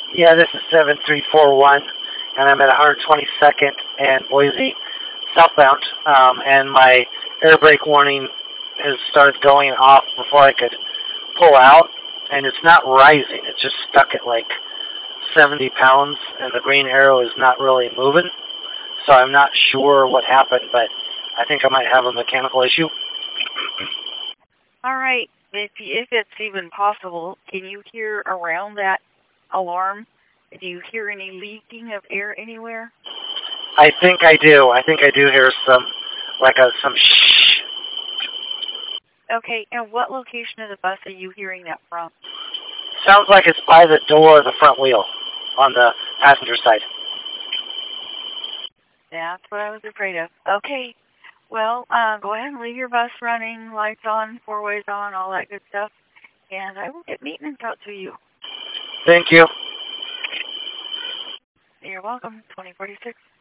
Yeah, this is 7341, and I'm at 122nd and Boise southbound, and my air brake warning has started going off before I could pull out, and it's not rising. It's just stuck at like 70 pounds, and the green arrow is not really moving. So I'm not sure what happened, but I think I might have a mechanical issue. All right. If it's even possible, can you hear around that alarm? Do you hear any leaking of air anywhere? I think I do. I think I do hear some, some shh. Okay, and what location of the bus are you hearing that from? Sounds like it's by the door of the front wheel on the passenger side. That's what I was afraid of. Okay. Well, go ahead and leave your bus running, lights on, four ways on, all that good stuff, and I will get maintenance out to you. Thank you. You're welcome. 2046.